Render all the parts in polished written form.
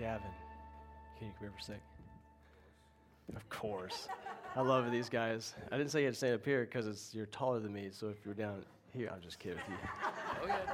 Gavin, can you come here for a sec? Of course. I love these guys. I didn't say you had to stand up here because you're taller than me, so if you're down here, I'm just kidding with you. Oh, yeah.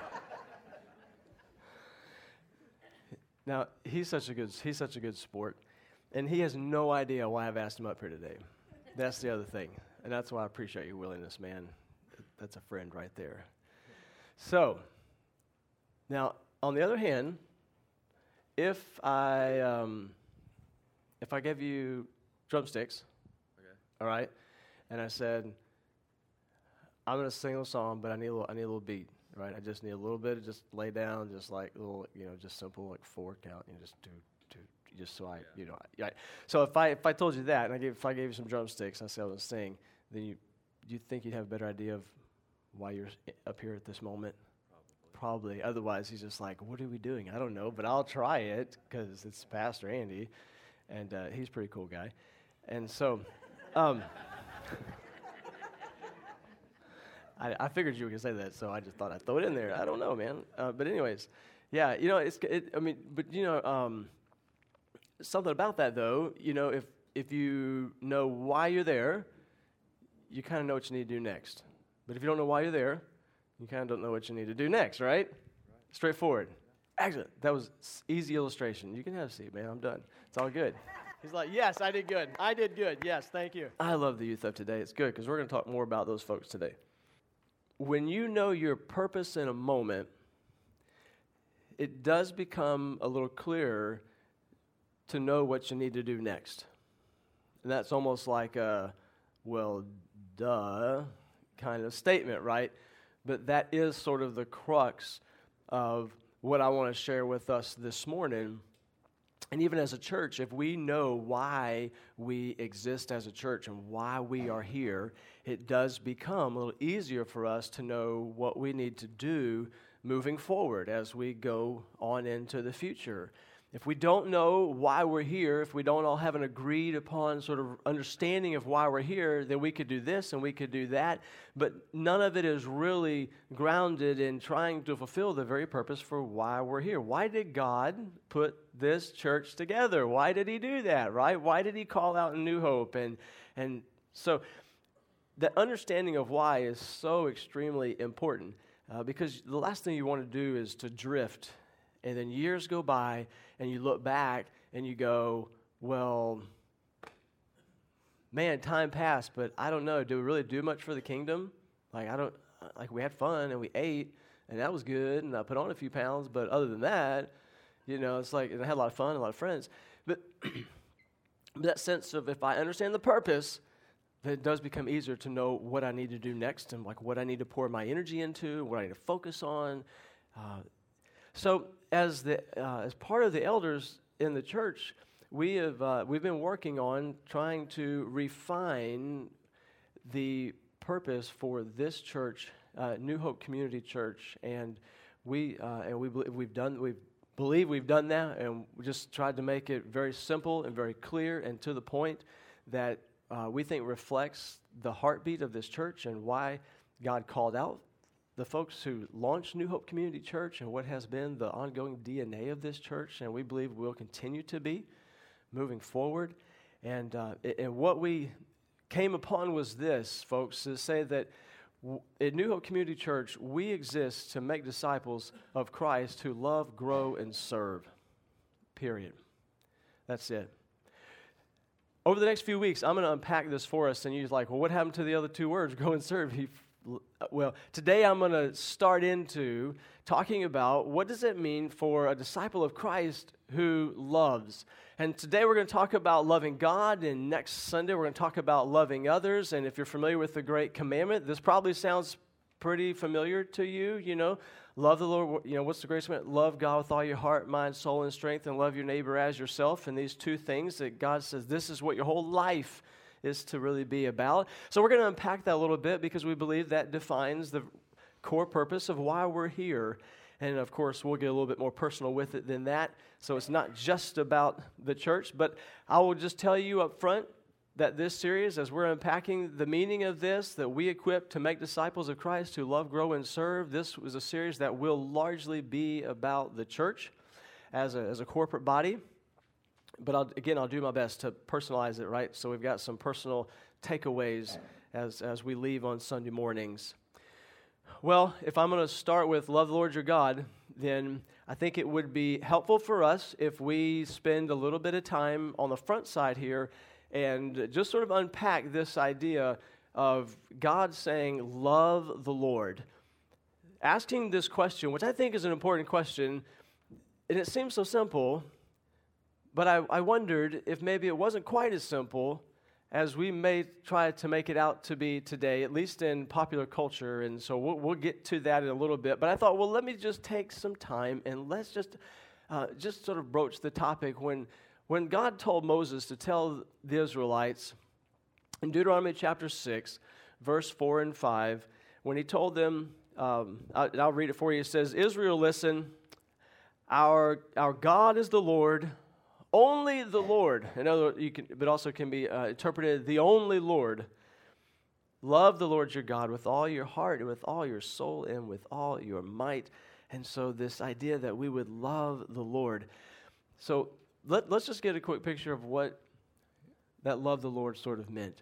Now, he's such a good sport, and he has no idea why I've asked him up here today. That's the other thing, and that's why I appreciate your willingness, man. That's a friend right there. So, now, on the other hand, if I gave you drumsticks, okay, all right, and I said, I'm going to sing a song, but I need a little beat, right? I just need a little bit of just lay down, just like a little, just simple like 4 count, just do, just so I, right. So if I told you that, and if I gave you some drumsticks, and I said I was going to sing, then do you think you'd have a better idea of why you're up here at this moment? Probably. Otherwise, he's just like, what are we doing? I don't know, but I'll try it because it's Pastor Andy, and he's a pretty cool guy. And so, I figured you were going to say that, so I just thought I'd throw it in there. I don't know, man. But anyways, yeah, something about that, though, if you know why you're there, you kind of know what you need to do next. But if you don't know why you're there, you kind of don't know what you need to do next, right? Straightforward. Excellent. That was easy illustration. You can have a seat, man. I'm done. It's all good. He's like, yes, I did good. I did good. Yes, thank you. I love the youth of today. It's good because we're going to talk more about those folks today. When you know your purpose in a moment, it does become a little clearer to know what you need to do next. And that's almost like a, well, duh kind of statement, right? But that is sort of the crux of what I want to share with us this morning. And even as a church, if we know why we exist as a church and why we are here, it does become a little easier for us to know what we need to do moving forward as we go on into the future. If we don't know why we're here, if we don't all have an agreed upon sort of understanding of why we're here, then we could do this and we could do that, but none of it is really grounded in trying to fulfill the very purpose for why we're here. Why did God put this church together? Why did he do that, right? Why did he call out New Hope? And so the understanding of why is so extremely important because the last thing you want to do is to drift. And then years go by, and you look back, and you go, well, man, time passed, but I don't know. Do we really do much for the kingdom? We had fun, and we ate, and that was good, and I put on a few pounds, but other than that, it's like, and I had a lot of fun, a lot of friends. But that sense of if I understand the purpose, then it does become easier to know what I need to do next, and like what I need to pour my energy into, what I need to focus on. So as part of the elders in the church, we've been working on trying to refine the purpose for this church, New Hope Community Church, and we believe we've done that, and we just tried to make it very simple and very clear and to the point that we think reflects the heartbeat of this church and why God called out the folks who launched New Hope Community Church and what has been the ongoing DNA of this church, and we believe will continue to be moving forward. And what we came upon was this, folks, to say that at New Hope Community Church, we exist to make disciples of Christ who love, grow, and serve, period. That's it. Over the next few weeks, I'm going to unpack this for us, and you're like, well, what happened to the other 2 words, grow and serve? Well, today I'm going to start into talking about what does it mean for a disciple of Christ who loves. And today we're going to talk about loving God, and next Sunday we're going to talk about loving others. And if you're familiar with the Great Commandment, this probably sounds pretty familiar to you, Love the Lord, what's the greatest commandment? Love God with all your heart, mind, soul, and strength, and love your neighbor as yourself. And these 2 things that God says, this is what your whole life is to really be about. So we're going to unpack that a little bit because we believe that defines the core purpose of why we're here. And of course, we'll get a little bit more personal with it than that. So it's not just about the church, but I will just tell you up front that this series, as we're unpacking the meaning of this, that we equip to make disciples of Christ who love, grow, and serve, this was a series that will largely be about the church as a corporate body. But I'll do my best to personalize it, right? So we've got some personal takeaways as we leave on Sunday mornings. Well, if I'm going to start with love the Lord your God, then I think it would be helpful for us if we spend a little bit of time on the front side here and just sort of unpack this idea of God saying, love the Lord. Asking this question, which I think is an important question, and it seems so simple, but I wondered if maybe it wasn't quite as simple as we may try to make it out to be today, at least in popular culture, and so we'll get to that in a little bit. But I thought, well, let me just take some time and let's just sort of broach the topic. When God told Moses to tell the Israelites in Deuteronomy chapter 6, verse 4 and 5, when he told them, I'll read it for you, it says, Israel, listen, our God is the Lord, only the Lord. But also can be interpreted, the only Lord. Love the Lord your God with all your heart and with all your soul and with all your might. And so this idea that we would love the Lord. So let's just get a quick picture of what that love the Lord sort of meant.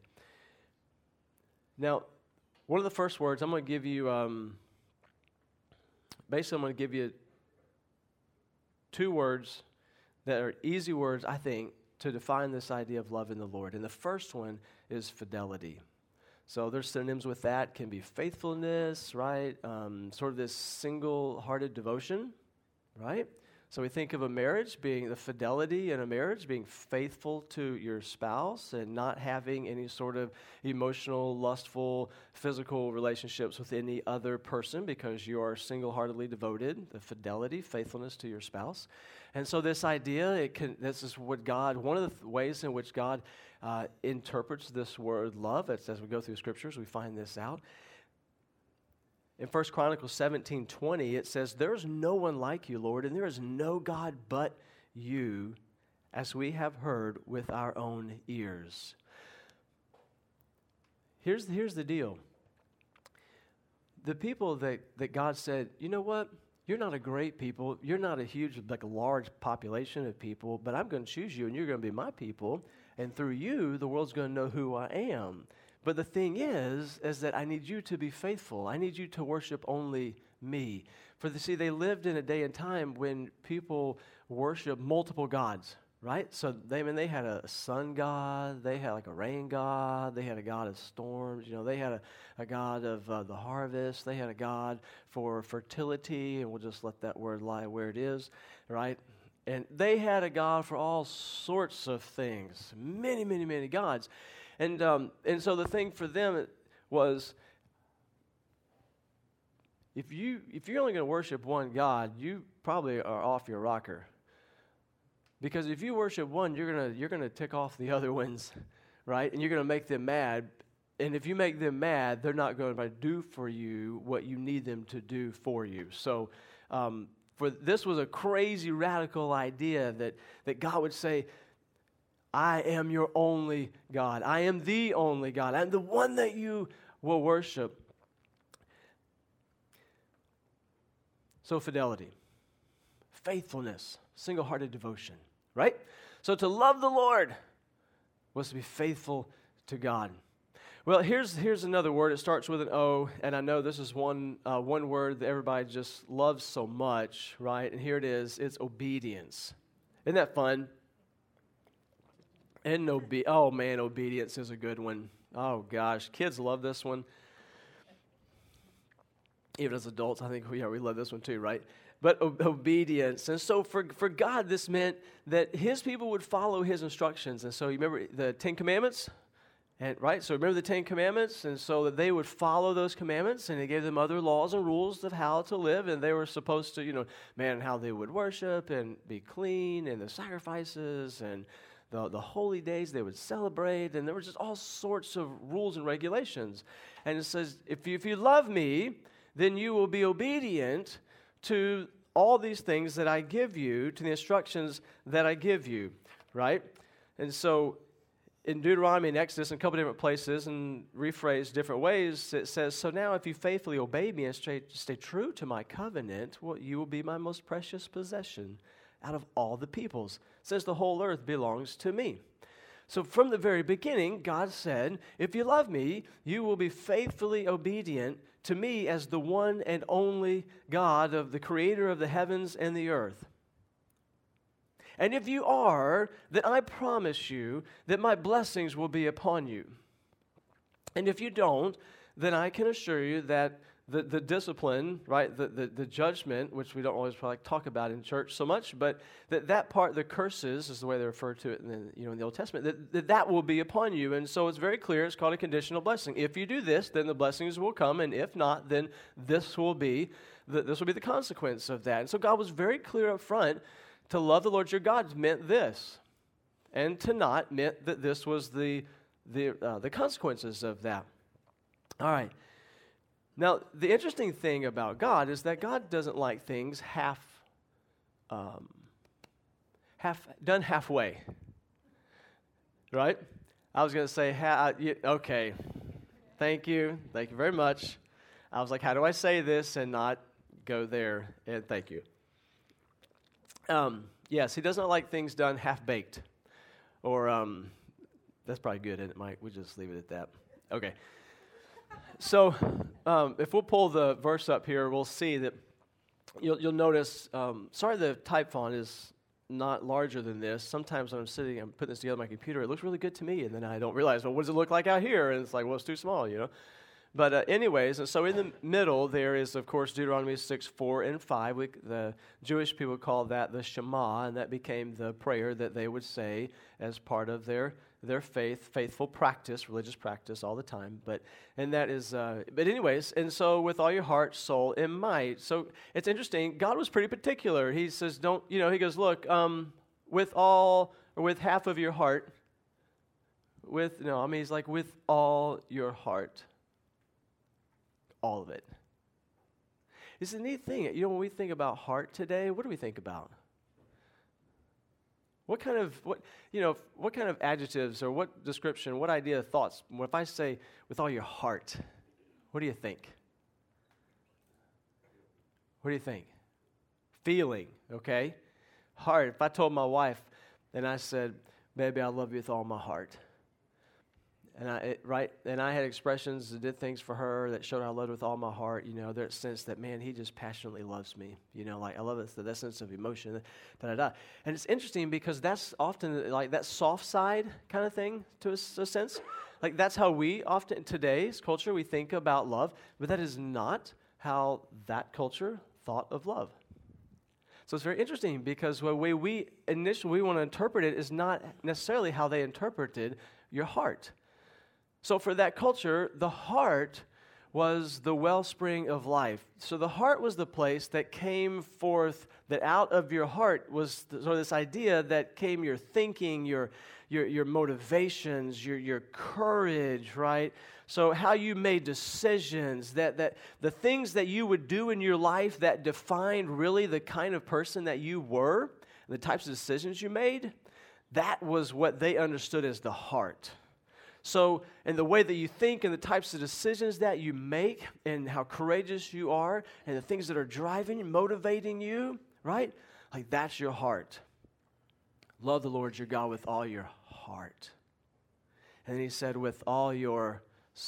Now, one of the first words, I'm going to give you, I'm going to give you two words that are easy words, I think, to define this idea of loving the Lord. And the first one is fidelity. So there's synonyms with that. Can be faithfulness, right? Sort of this single-hearted devotion, right? So we think of a marriage being the fidelity in a marriage, being faithful to your spouse and not having any sort of emotional, lustful, physical relationships with any other person because you are single-heartedly devoted, the fidelity, faithfulness to your spouse. And so this idea, this is what God, one of the ways in which God interprets this word love, as we go through scriptures, we find this out. In 1 Chronicles 17:20, it says, there is no one like you, Lord, and there is no God but you, as we have heard with our own ears. Here's the deal. The people that God said, you know what? You're not a great people. You're not a huge, like a large population of people, but I'm going to choose you, and you're going to be my people. And through you, the world's going to know who I am. But the thing is that I need you to be faithful. I need you to worship only me. They lived in a day and time when people worship multiple gods, right? So they had a sun god, they had like a rain god, they had a god of storms, they had a god of the harvest, they had a god for fertility, and we'll just let that word lie where it is, right? And they had a god for all sorts of things, many, many, many gods. And so the thing for them was, if you're only going to worship one God, you probably are off your rocker. Because if you worship one, you're gonna tick off the other ones, right? And you're gonna make them mad. And if you make them mad, they're not going to do for you what you need them to do for you. So, this was a crazy radical idea that God would say, I am your only God. I am the only God. I'm the one that you will worship. So fidelity, faithfulness, single-hearted devotion, right? So to love the Lord was to be faithful to God. Well, here's another word. It starts with an O, and I know this is one word that everybody just loves so much, right? And here it is. It's obedience. Isn't that fun? And oh man, obedience is a good one. Oh gosh, kids love this one. Even as adults, I think we love this one too, right? But obedience. And so for God, this meant that his people would follow his instructions. And so you remember the Ten Commandments? Right? So remember the Ten Commandments? And so that they would follow those commandments, and he gave them other laws and rules of how to live, and they were supposed to, how they would worship and be clean, and the sacrifices, and the holy days they would celebrate, and there were just all sorts of rules and regulations. And it says, if you love me, then you will be obedient to all these things that I give you, to the instructions that I give you, right? And so in Deuteronomy and Exodus, in a couple different places and rephrased different ways, it says, so now if you faithfully obey me and stay true to my covenant, well, you will be my most precious possession out of all the peoples, since the whole earth belongs to me. So from the very beginning, God said, if you love me, you will be faithfully obedient to me as the one and only God of the creator of the heavens and the earth. And if you are, then I promise you that my blessings will be upon you. And if you don't, then I can assure you that the discipline, right, the judgment, which we don't always probably talk about in church so much, but that part, the curses, is the way they refer to it in the Old Testament, that will be upon you. And so it's very clear, it's called a conditional blessing. If you do this, then the blessings will come, and if not, then this will be the consequence of that. And so God was very clear up front. To love the Lord your God meant this, and to not meant that this was the consequences of that. All right. Now, the interesting thing about God is that God doesn't like things done halfway. Right? I was going to say, okay, thank you very much. I was like, how do I say this and not go there? And thank you. Yes, he does not like things done half-baked. Or, that's probably good, isn't it, Mike? We'll just leave it at that. Okay. So, if we'll pull the verse up here, we'll see that you'll notice, sorry the type font is not larger than this. Sometimes when I'm putting this together on my computer, it looks really good to me, and then I don't realize, well, what does it look like out here? And it's like, well, it's too small, you know. But anyways, and so in the middle there is, of course, Deuteronomy 6, 4, and 5. The Jewish people call that the Shema, and that became the prayer that they would say as part of their faithful practice, religious practice all the time. But anyways, and so with all your heart, soul, and might. So it's interesting. God was pretty particular. He says, he goes, look, with half of your heart, he's like, with all your heart. All of it. It's a neat thing. When we think about heart today, what do we think about? What kind of adjectives or what description, what idea, thoughts? If I say with all your heart, what do you think? What do you think? Feeling, okay? Heart. If I told my wife and I said, baby, I love you with all my heart. And I had expressions that did things for her that showed I loved her with all my heart. There's a sense that, man, he just passionately loves me. I love it, that sense of emotion, And it's interesting because that's often like that soft side kind of thing to a sense. Like that's how we often, in today's culture, we think about love, but that is not how that culture thought of love. So it's very interesting because the way we initially want to interpret it is not necessarily how they interpreted your heart. So for that culture, the heart was the wellspring of life. So the heart was the place that came forth, that out of your heart was this idea that came your thinking, your motivations, your courage, right? So how you made decisions, that the things that you would do in your life that defined really the kind of person that you were, the types of decisions you made, that was what they understood as the heart. So, and the way that you think and the types of decisions that you make and how courageous you are and the things that are driving, motivating you, right? Like that's your heart. Love the Lord your God with all your heart. And then he said with all your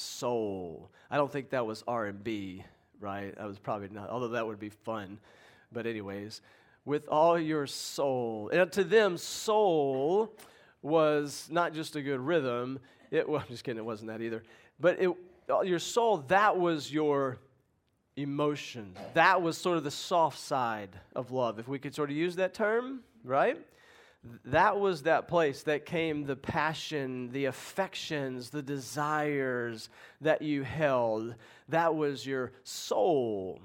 soul. I don't think that was R&B, right? That was probably not, although that would be fun. But anyways, with all your soul. And to them, soul was not just a good rhythm. I'm just kidding, it wasn't that either. But your soul, that was your emotion. That was sort of the soft side of love, if we could sort of use that term, right? That was that place that came the passion, the affections, the desires that you held. That was your soul.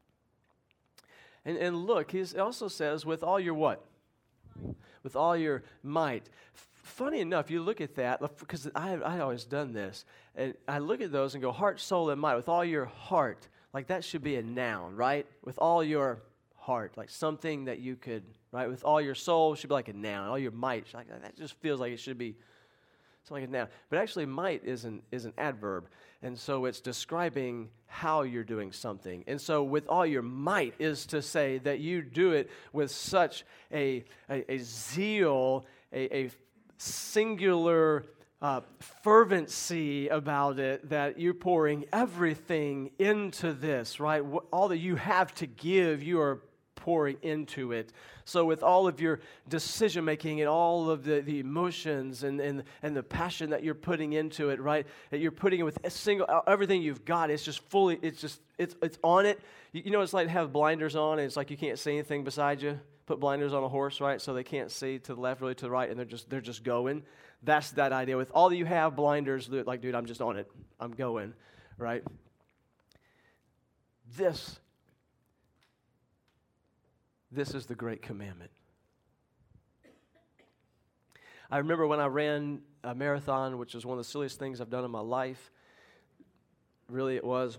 And look, he also says, with all your what? With all your might. Funny enough, you look at that, because I always done this, and I look at those and go, heart, soul, and might, with all your heart, like that should be a noun, right? With all your heart, like something that you could, right? With all your soul should be like a noun, all your might, like that just feels like it should be It's like a noun. But actually, might is an adverb. And so it's describing how you're doing something. And so with all your might is to say that you do it with such a zeal, a singular fervency about it, that you're pouring everything into this, right? All that you have to give, you are pouring into it. So with all of your decision making and all of the emotions and the passion that you're putting into it, right? That you're putting it with everything you've got. It's just fully. It's on it. You know, it's like have blinders on, and it's like you can't see anything beside you. Put blinders on a horse, right? So they can't see to the left, really to the right, and they're just going. That's that idea. With all that you have, blinders, like, dude, I'm just on it. I'm going, right? This is the great commandment. I remember when I ran a marathon, which was one of the silliest things I've done in my life. Really, it was.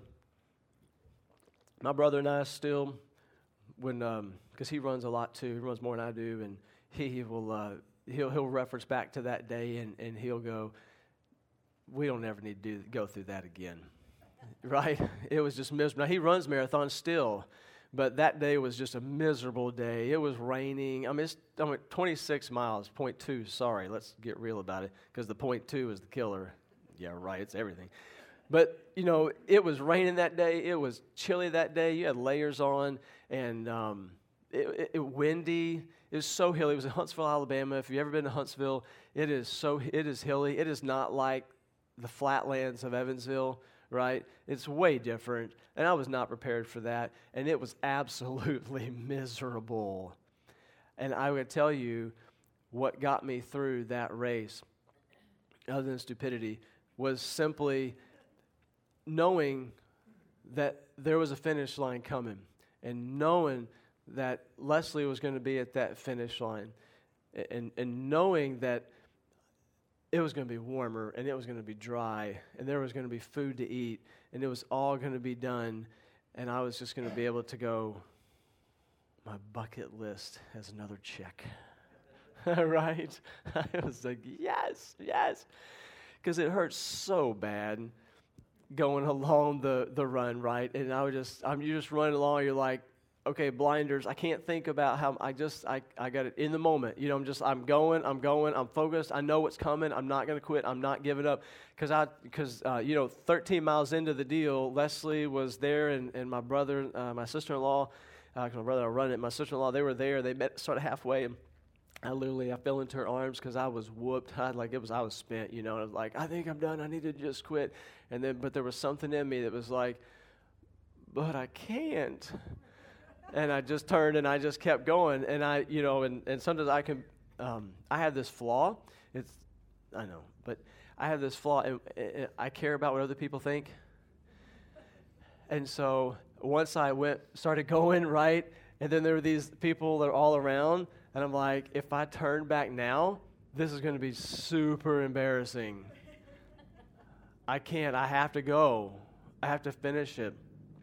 My brother and I still, because he runs a lot too. He runs more than I do, and he will he'll reference back to that day, and he'll go, "We don't ever need to go through that again." Right? It was just miserable. Now, he runs marathons still. But that day was just a miserable day. It was raining. I mean, 26 miles, 0.2. Sorry, let's get real about it, because the 0.2 is the killer. Yeah, right, it's everything. But, you know, it was raining that day. It was chilly that day. You had layers on, and it windy. It was so hilly. It was in Huntsville, Alabama. If you've ever been to Huntsville, it is hilly. It is not like the flatlands of Evansville, right? It's way different, and I was not prepared for that, and it was absolutely miserable. And I would tell you what got me through that race, other than stupidity, was simply knowing that there was a finish line coming, and knowing that Leslie was going to be at that finish line, and knowing that it was going to be warmer, and it was going to be dry, and there was going to be food to eat, and it was all going to be done, and I was just going to be able to go, my bucket list has another check, right? I was like, yes, because it hurts so bad going along the run, right? And you're just running along, you're like, okay, blinders. I can't think about how I got it in the moment. You know, I'm going, I'm focused. I know what's coming. I'm not going to quit. I'm not giving up. Because 13 miles into the deal, Leslie was there, and my brother, my sister-in-law, because my brother, I run it, my sister-in-law, they were there. They started halfway, and I fell into her arms because I was whooped. I was spent, you know, and I was like, I think I'm done. I need to just quit. But there was something in me that was like, but I can't. And I just turned and I just kept going. And and sometimes I have this flaw. But I have this flaw, and I care about what other people think. And so once I started going, right, and then there were these people that are all around, and I'm like, if I turn back now, this is going to be super embarrassing. I can't. I have to go. I have to finish it.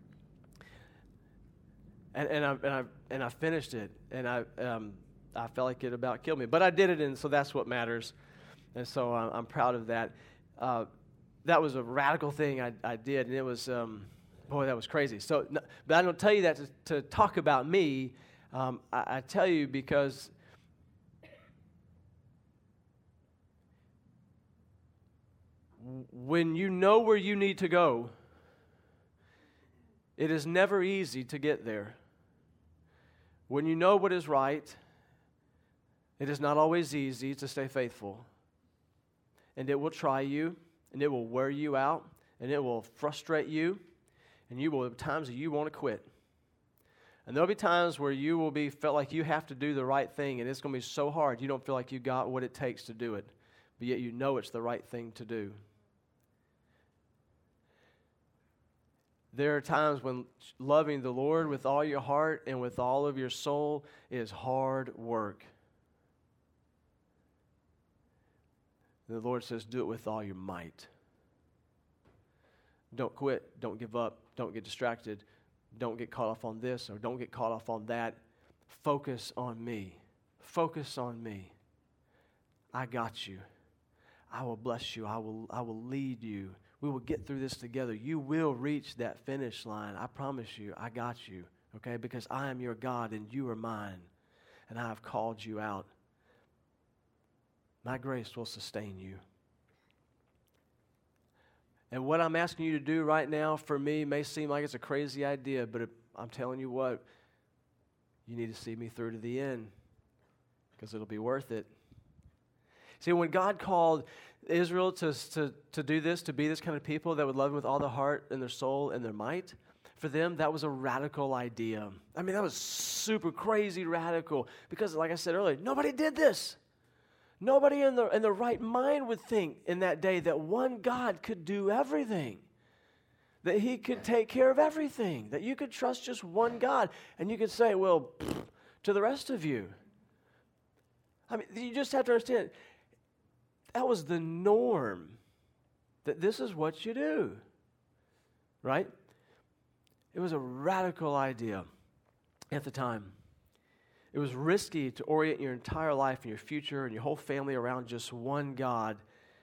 And I finished it, and I felt like it about killed me, but I did it, and so that's what matters, and so I'm proud of that. That was a radical thing I did, and it was that was crazy. So, but I don't tell you that to talk about me. I tell you because when you know where you need to go, it is never easy to get there. When you know what is right, it is not always easy to stay faithful. And it will try you, and it will wear you out, and it will frustrate you, and you will have times that you want to quit. And there'll be times where you will felt like you have to do the right thing, and it's going to be so hard you don't feel like you got what it takes to do it, but yet you know it's the right thing to do. There are times when loving the Lord with all your heart and with all of your soul is hard work. And the Lord says, do it with all your might. Don't quit. Don't give up. Don't get distracted. Don't get caught off on this or don't get caught off on that. Focus on me. Focus on me. I got you. I will bless you. I will lead you. We will get through this together. You will reach that finish line. I promise you. I got you. Okay? Because I am your God and you are mine. And I have called you out. My grace will sustain you. And what I'm asking you to do right now for me may seem like it's a crazy idea, but I'm telling you what, you need to see me through to the end because it'll be worth it. See, when God called Israel to do this, to be this kind of people that would love him with all their heart and their soul and their might, for them, that was a radical idea. I mean, that was super crazy radical because, like I said earlier, nobody did this. Nobody in the right mind would think in that day that one God could do everything, that he could take care of everything, that you could trust just one God, and you could say, well, to the rest of you. I mean, you just have to understand, that was the norm, that this is what you do, right? It was a radical idea at the time. It was risky to orient your entire life and your future and your whole family around just one God.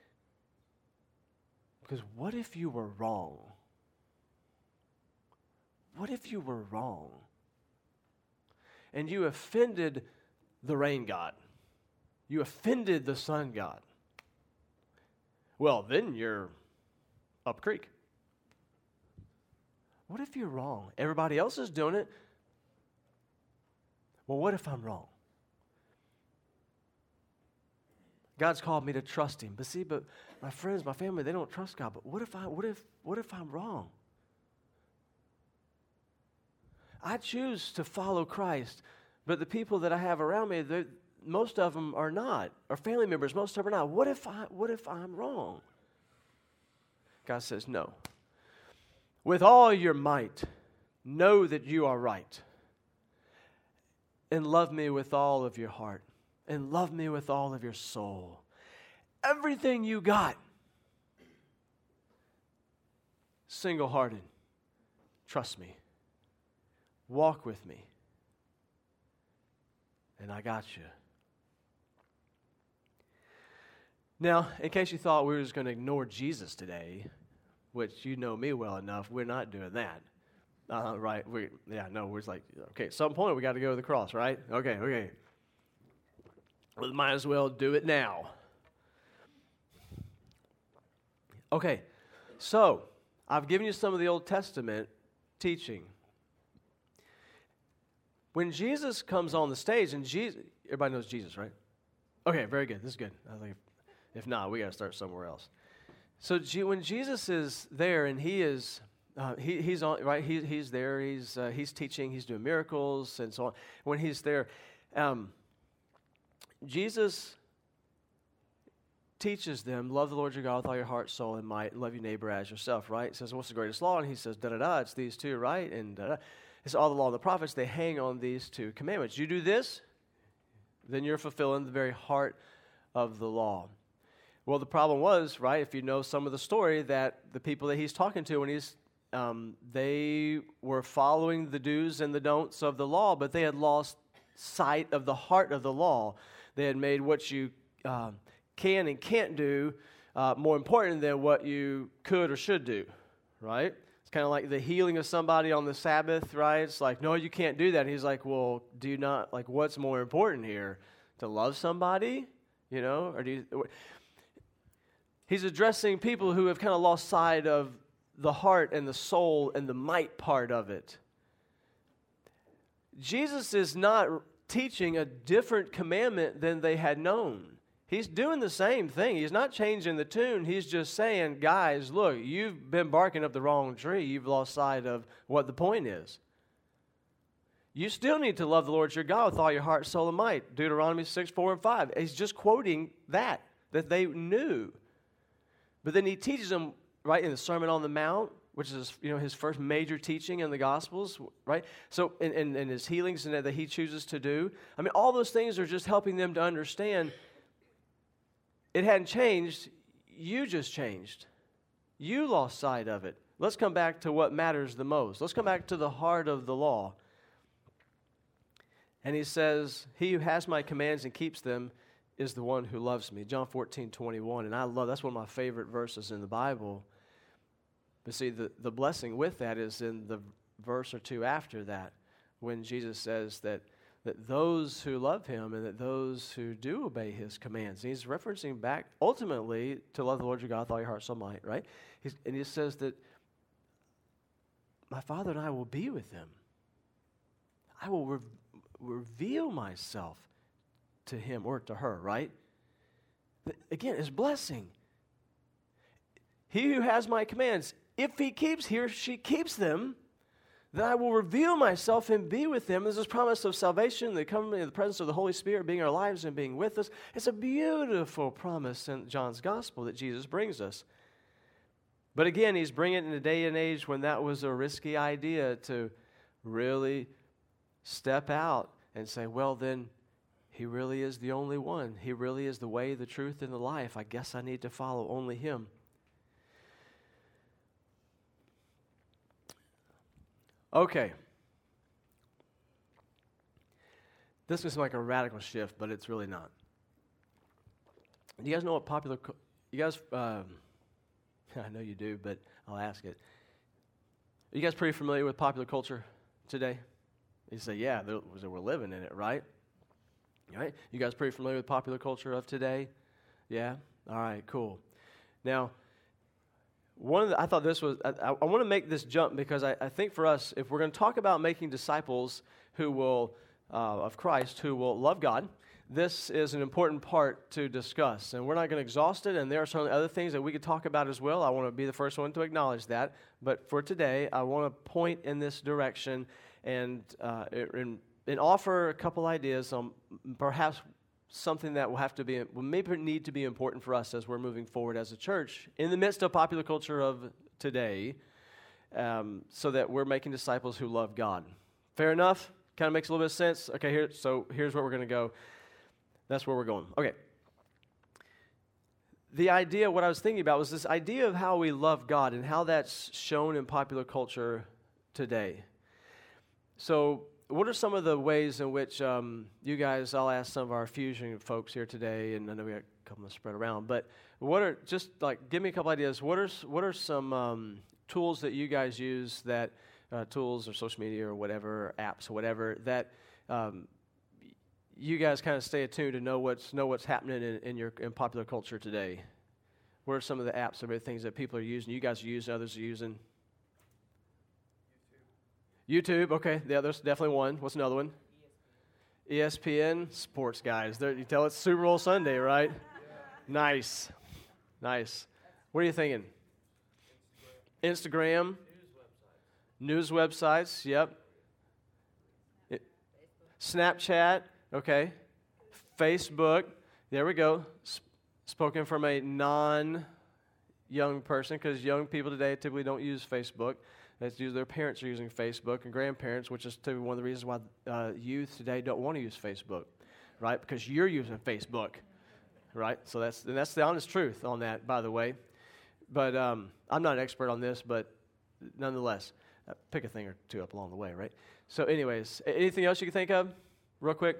Because what if you were wrong? What if you were wrong? And you offended the rain god. You offended the sun god. Well, then you're up creek. What if you're wrong? Everybody else is doing it. Well, what if I'm wrong? God's called me to trust him. But my friends, my family, they don't trust God. But what if I'm wrong? I choose to follow Christ, but the people that I have around me, most of them are not. Or family members, most of them are not. What if I'm wrong? God says, no. With all your might, know that you are right. And love me with all of your heart. And love me with all of your soul. Everything you got. Single-hearted. Trust me. Walk with me. And I got you. Now, in case you thought we were just going to ignore Jesus today, which you know me well enough, we're not doing that. Right? We're just like, okay, at some point we got to go to the cross, right? Okay. We might as well do it now. Okay, so I've given you some of the Old Testament teaching. When Jesus comes on the stage, and everybody knows Jesus, right? Okay, very good. This is good. I think if not, we got to start somewhere else. So when Jesus is there, and he is. He's on, right. He's there. He's teaching. He's doing miracles and so on. When he's there, Jesus teaches them, love the Lord your God with all your heart, soul, and might, and love your neighbor as yourself. Right? He says, what's the greatest law? And he says, It's these two, right? And it's all the law of the prophets. They hang on these two commandments. You do this, then you're fulfilling the very heart of the law. Well, the problem was, right? If you know some of the story, that the people that he's talking to when he's they were following the do's and the don'ts of the law, but they had lost sight of the heart of the law. They had made what you can and can't do more important than what you could or should do, right? It's kind of like the healing of somebody on the Sabbath, right? It's like, no, you can't do that. And he's like, well, do you not, like, what's more important here? To love somebody, or do you... He's addressing people who have kind of lost sight of the heart and the soul and the might part of it. Jesus is not teaching a different commandment than they had known. He's doing the same thing. He's not changing the tune. He's just saying, guys, look, you've been barking up the wrong tree. You've lost sight of what the point is. You still need to love the Lord your God with all your heart, soul, and might. Deuteronomy 6, 4, and 5. He's just quoting that they knew. But then he teaches them, right, in the Sermon on the Mount, which is, his first major teaching in the Gospels, right? So, in his healings and that he chooses to do. I mean, all those things are just helping them to understand it hadn't changed. You just changed. You lost sight of it. Let's come back to what matters the most. Let's come back to the heart of the law. And he says, he who has my commands and keeps them is the one who loves me. John 14:21. And that's one of my favorite verses in the Bible. But see, the blessing with that is in the verse or two after that, when Jesus says that those who love him and that those who do obey his commands. And he's referencing back ultimately to love the Lord your God with all your heart, soul, might, right? And he says that my Father and I will be with them. I will reveal myself to him or to her, right? Again, it's blessing. He who has my commands, if he or she keeps them, then I will reveal myself and be with them. There's this promise of salvation, the coming in the presence of the Holy Spirit being in our lives and being with us. It's a beautiful promise in John's gospel that Jesus brings us. But again, he's bringing it in a day and age when that was a risky idea to really step out and say, well, then he really is the only one. He really is the way, the truth, and the life. I guess I need to follow only him. Okay. This is like a radical shift, but it's really not. Do you guys know what you guys, I know you do, but I'll ask it. Are you guys pretty familiar with popular culture today? You say, yeah, we're living in it, right? Right? You guys pretty familiar with popular culture of today? Yeah? All right, cool. Now, I thought this was, I want to make this jump because I think for us, if we're going to talk about making disciples who will, of Christ, who will love God, this is an important part to discuss. And we're not going to exhaust it, and there are certainly other things that we could talk about as well. I want to be the first one to acknowledge that. But for today, I want to point in this direction and offer a couple ideas on perhaps something that will maybe need to be important for us as we're moving forward as a church in the midst of popular culture of today, so that we're making disciples who love God. Fair enough? Kind of makes a little bit of sense? Okay, here's where we're going to go. That's where we're going. Okay. The idea, what I was thinking about was this idea of how we love God and how that's shown in popular culture today. So what are some of the ways in which you guys, I'll ask some of our Fusion folks here today, and I know we got a couple to spread around, but give me a couple ideas. What are some tools that you guys use that, tools or social media or whatever, apps or whatever, that you guys kind of stay attuned to know what's happening in popular culture today? What are some of the apps or things that people are using, you guys are using, others are using? YouTube, okay. Yeah, there's definitely one. What's another one? ESPN, sports guys. You tell it's Super Bowl Sunday, right? Yeah. Nice. What are you thinking? Instagram. News websites, yep. Snapchat, okay. Facebook, there we go. Spoken from a non-young person, because young people today typically don't use Facebook. Their parents are using Facebook, and grandparents, which is typically one of the reasons why youth today don't want to use Facebook, right? Because you're using Facebook, right? So that's the honest truth on that, by the way. But I'm not an expert on this, but nonetheless, pick a thing or two up along the way, right? So anyways, anything else you can think of real quick?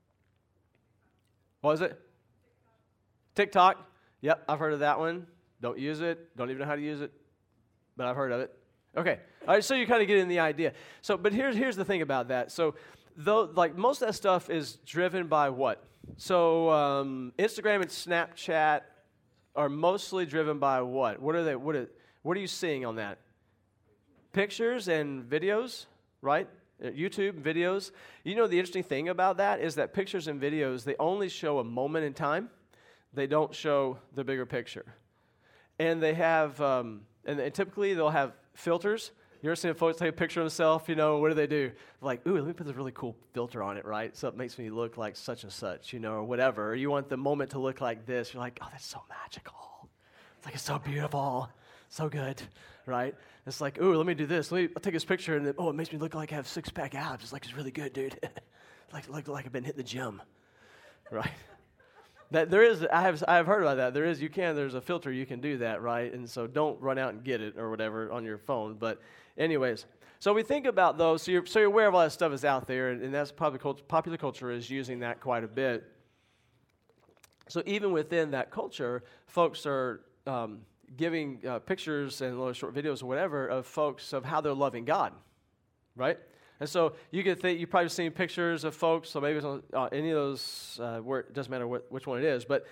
What was it? TikTok. Yep, I've heard of that one. Don't use it. Don't even know how to use it, but I've heard of it. Okay, all right, so you kind of get in the idea. So, but here's the thing about that. So, most of that stuff is driven by what? So, Instagram and Snapchat are mostly driven by what? What are they? What are you seeing on that? Pictures and videos, right? YouTube videos. You know, the interesting thing about that is that pictures and videos, they only show a moment in time. They don't show the bigger picture. And they have, and typically they'll have filters. You ever seen folks take a picture of themselves, what do? They're like, ooh, let me put this really cool filter on it, right? So it makes me look like such and such, or whatever. Or you want the moment to look like this. You're like, oh, that's so magical. It's like, it's so beautiful. So good, right? It's like, ooh, let me do this. I'll take this picture, and then, it makes me look like I have six-pack abs. It's like, it's really good, dude. like I've been hitting the gym, right? That there is, I have heard about that. There's a filter you can do that, right? And so don't run out and get it or whatever on your phone. But anyways, so we think about those. So you're aware of all that stuff is out there, and that's popular culture is using that quite a bit. So even within that culture, folks are giving pictures and little short videos or whatever of folks of how they're loving God, right? And so you could think, you've probably seen pictures of folks, so maybe it's on any of those, where it doesn't matter which one it is, but,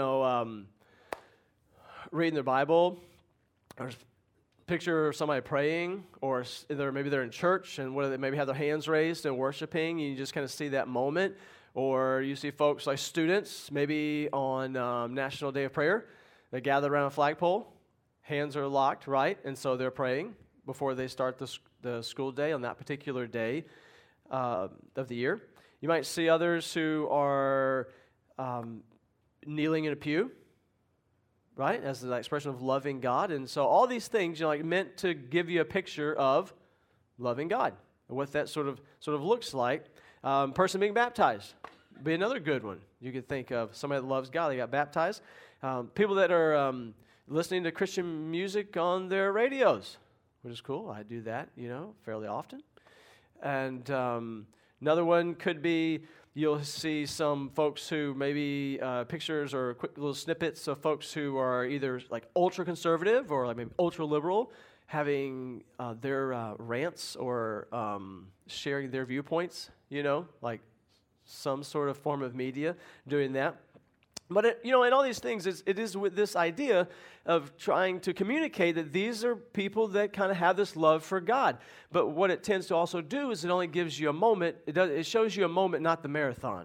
reading their Bible, or picture of somebody praying, or maybe they're in church and they maybe have their hands raised and worshiping, and you just kind of see that moment. Or you see folks like students, maybe on National Day of Prayer, they gather around a flagpole, hands are locked, right? And so they're praying before they start the school day on that particular day of the year. You might see others who are kneeling in a pew, right, as an expression of loving God. And so all these things, meant to give you a picture of loving God and what that sort of looks like. Person being baptized be another good one. You could think of somebody that loves God, they got baptized. People that are listening to Christian music on their radios, which is cool. I do that, fairly often. And another one could be, you'll see some folks who maybe pictures or quick little snippets of folks who are either like ultra-conservative or like maybe ultra-liberal, having their rants or sharing their viewpoints, like some sort of form of media doing that. But, in all these things, it is with this idea of trying to communicate that these are people that kind of have this love for God. But what it tends to also do is it only gives you a moment. It shows you a moment, not the marathon.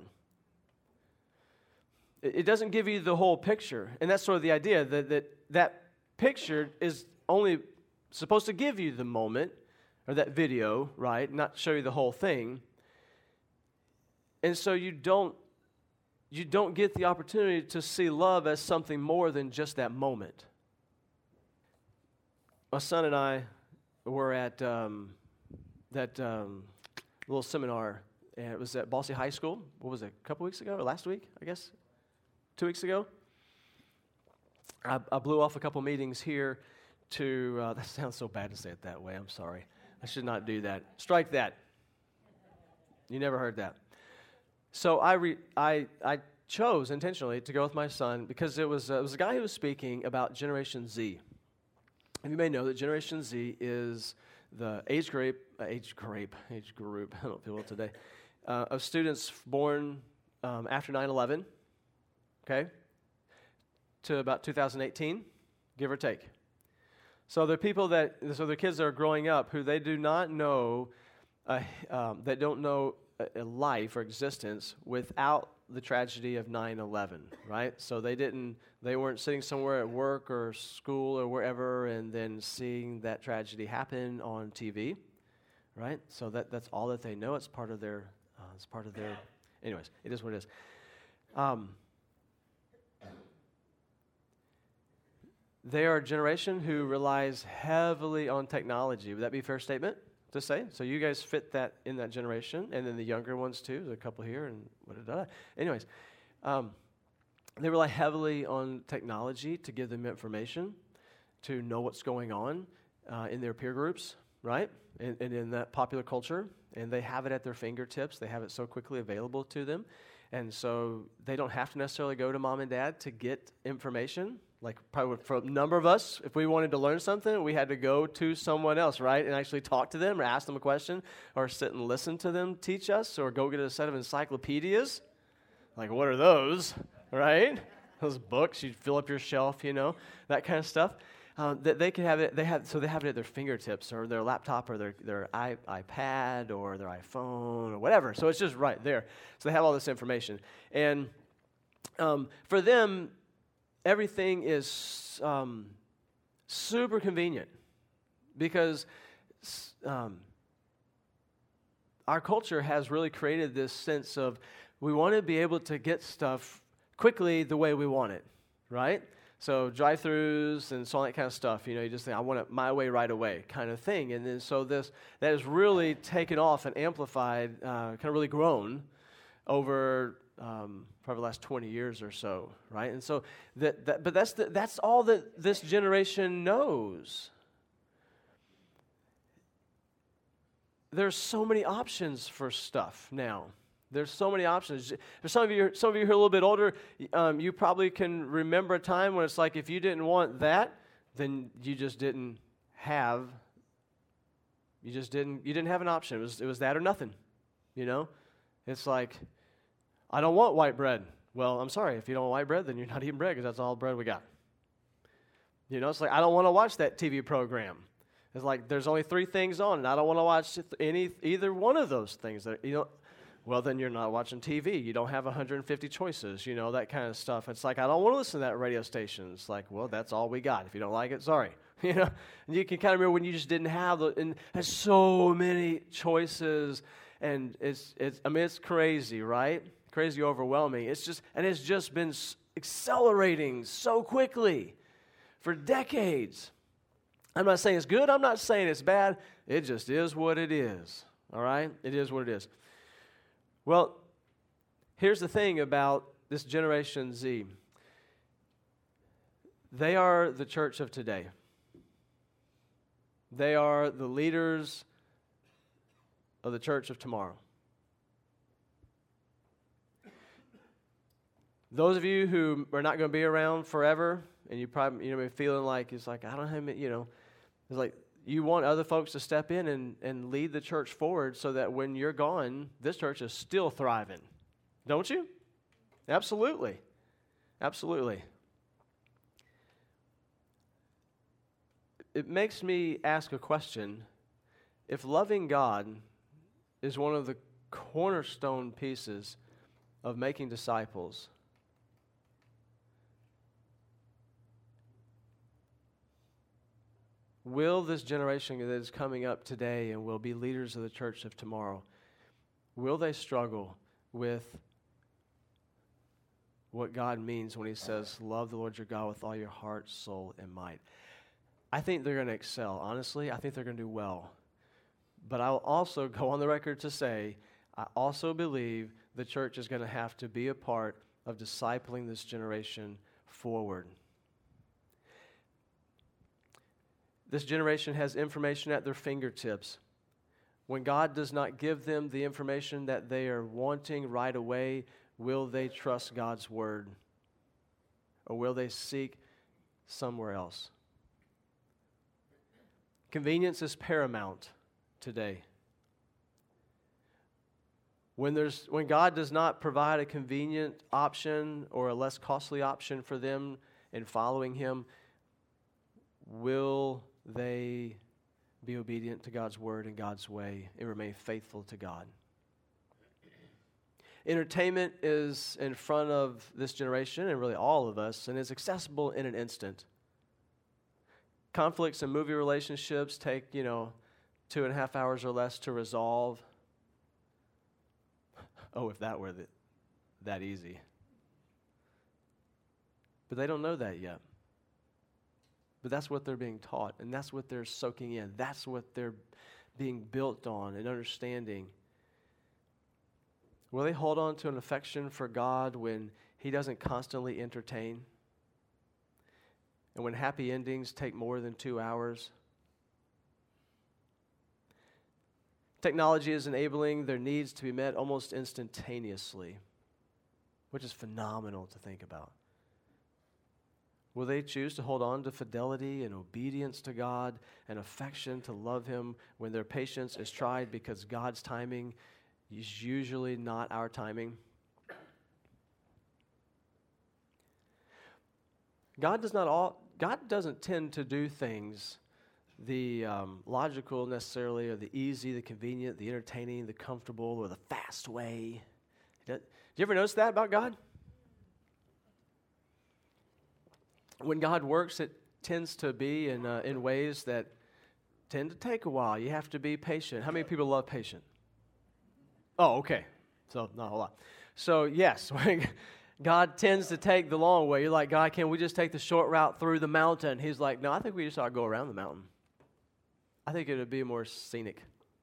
It doesn't give you the whole picture. And that's sort of the idea, that picture is only supposed to give you the moment, or that video, right, not show you the whole thing. And so you don't get the opportunity to see love as something more than just that moment. My son and I were at that little seminar, and it was at Boise High School. What was it, a couple weeks ago, or last week, I guess? 2 weeks ago? I blew off a couple meetings here to, that sounds so bad to say it that way, I'm sorry. I should not do that. Strike that. You never heard that. So I chose intentionally to go with my son because it was a guy who was speaking about Generation Z. And you may know that Generation Z is the age group, I don't feel it today, of students born after 9/11, okay, to about 2018, give or take. So they're people they're kids that are growing up who they do not know, that don't know a life or existence without the tragedy of 9/11, right? So they weren't sitting somewhere at work or school or wherever and then seeing that tragedy happen on TV, right? So that's all that they know. It's part of their, anyways, it is what it is. They are a generation who relies heavily on technology. Would that be a fair statement to say? So you guys fit that in that generation, and then the younger ones too. There's a couple here, and anyways, they rely heavily on technology to give them information, to know what's going on in their peer groups, right? And in that popular culture, and they have it at their fingertips. They have it so quickly available to them, and so they don't have to necessarily go to mom and dad to get information. Like probably for a number of us, if we wanted to learn something, we had to go to someone else, right, and actually talk to them or ask them a question or sit and listen to them teach us or go get a set of encyclopedias. Like, what are those, right? Those books, you'd fill up your shelf, that kind of stuff. That they can have it. They have it at their fingertips or their laptop or their iPad or their iPhone or whatever. So it's just right there. So they have all this information, and for them, everything is super convenient because our culture has really created this sense of we want to be able to get stuff quickly the way we want it, right? So drive-thrus and so all that kind of stuff, you just think, I want it my way right away kind of thing. And then so that has really taken off and amplified, kind of really grown over probably the last 20 years or so, right? And so but that's all that this generation knows. There's so many options for stuff now There's so many options. For some of you who are a little bit older, you probably can remember a time when it's like if you didn't want that, then you just didn't have. You didn't have an option. It was that or nothing. You know, it's like I don't want white bread. Well, I'm sorry. If you don't want white bread, then you're not eating bread because that's all bread we got. You know, it's like I don't want to watch that TV program. It's like there's only 3 things on, and I don't want to watch either one of those things. Well, then you're not watching TV. You don't have 150 choices, you know, that kind of stuff. It's like, I don't want to listen to that radio station. It's like, well, that's all we got. If you don't like it, sorry. You know, and you can kind of remember when you just didn't have and there's so many choices, and it's crazy, right? Crazy, overwhelming. It's just been accelerating so quickly for decades. I'm not saying it's good. I'm not saying it's bad. It just is what it is, all right? It is what it is. Well, here's the thing about this Generation Z. They are the church of today. They are the leaders of the church of tomorrow. Those of you who are not going to be around forever, and you probably be feeling like it's like I don't have it's like you want other folks to step in and lead the church forward so that when you're gone, this church is still thriving. Don't you? Absolutely. Absolutely. It makes me ask a question. If loving God is one of the cornerstone pieces of making disciples, will this generation that is coming up today and will be leaders of the church of tomorrow, will they struggle with what God means when he says, love the Lord your God with all your heart, soul, and might? I think they're going to excel. Honestly, I think they're going to do well. But I'll also go on the record to say, I also believe the church is going to have to be a part of discipling this generation forward. This generation has information at their fingertips. When God does not give them the information that they are wanting right away, will they trust God's word? Or will they seek somewhere else? Convenience is paramount today. When God does not provide a convenient option or a less costly option for them in following him, will they be obedient to God's word and God's way and remain faithful to God? Entertainment is in front of this generation and really all of us, and is accessible in an instant. Conflicts in movie relationships take, 2.5 hours or less to resolve. Oh, if that were that easy. But they don't know that yet. But that's what they're being taught, and that's what they're soaking in. That's what they're being built on and understanding. Will they hold on to an affection for God when he doesn't constantly entertain? And when happy endings take more than 2 hours? Technology is enabling their needs to be met almost instantaneously, which is phenomenal to think about. Will they choose to hold on to fidelity and obedience to God and affection to love him when their patience is tried because God's timing is usually not our timing? God doesn't tend to do things the logical necessarily, or the easy, the convenient, the entertaining, the comfortable, or the fast way. Did you ever notice that about God? When God works, it tends to be in ways that tend to take a while. You have to be patient. How many people love patient? Oh, okay. So not a whole lot. So yes, God tends to take the long way. You're like, God, can we just take the short route through the mountain? He's like, no, I think we just ought to go around the mountain. I think it would be more scenic.